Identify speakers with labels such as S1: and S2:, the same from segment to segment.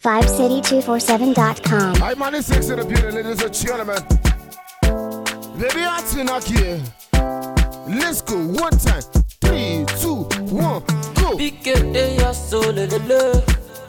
S1: 5city247.com.
S2: I man is 6 in the building, ladies and gentlemen. Baby, I'm not here. Let's go one time. 3, 2, 1, go.
S3: Pique de ya sole de le.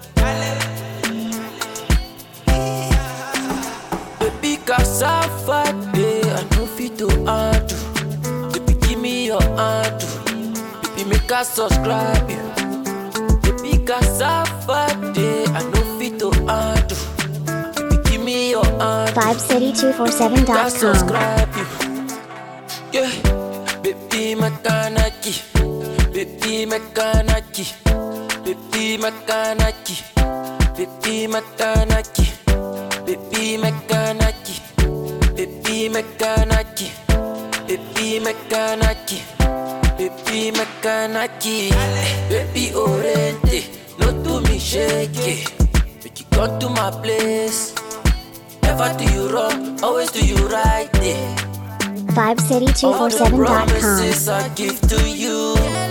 S3: Baby, cause I fight day, I know fit to undo. Baby, give me your hand. Baby, make us subscribe you. Baby, cause I fight day, I know fit to undo. Baby, give me your hand.
S1: 5city247.com.
S3: Subscribe you. Yeah, baby, makanaki. Baby, makanaki. Baby, makanaki. Baby, makanaki. Baby, makanaki. Baby, makanaki. Baby, makanaki. Baby, makanaki. Baby, oriente. No do me shake it. Make you come to my place. Never do you wrong, always do you right. Yeah. All the
S1: 5city247.com.
S3: promises I give to you.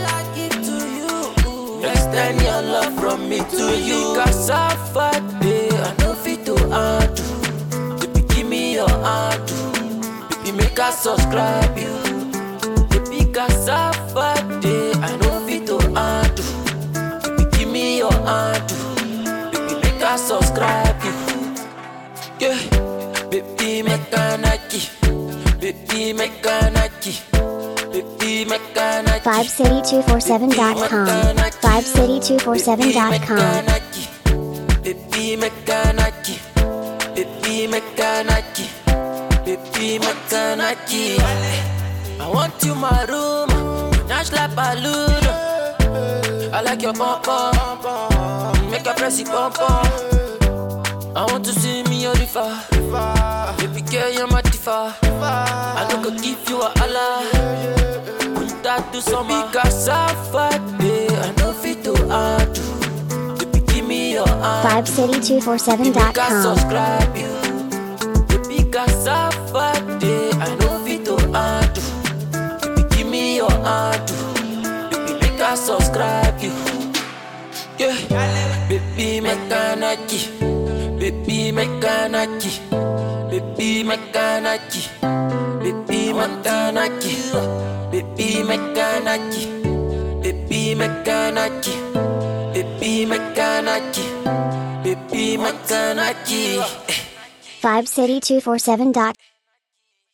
S3: Extend your love from me to you. Cause I fight day, I know fit to undo. Baby, give me your hand. Baby, make us subscribe you. Baby, cause I fight day, I know fit to undo. Baby, give me your hand. Baby, make us subscribe you. Yeah, baby, mekanaki. Baby, mekanaki. Baby, mekanaki.
S1: 5city247.com. 5city247.com.
S3: Baby, mekanaki. Baby, mekanaki. Baby, mekanaki. I want you my room. Dash like balloon. I like your pom pom. Make a pressy pom pom. I want to see me your river. Baby girl, you're my diva. I no go give you a Allah. Put that to summer. Because I fight day, I know fit to undo. Baby, give me your hand.
S1: 5city247.com.
S3: Subscribe you. Baby, because I fight day, I know fit to undo. Baby, give me your hand. Baby, make us subscribe you. Yeah, baby, mekanaki. Baby, mekanaki. Baby, mekanaki. Baby, mekanaki. Baby, mekanaki. Baby, mekanaki. Baby, mekanaki. Baby, mekanaki.
S1: 5city247.com.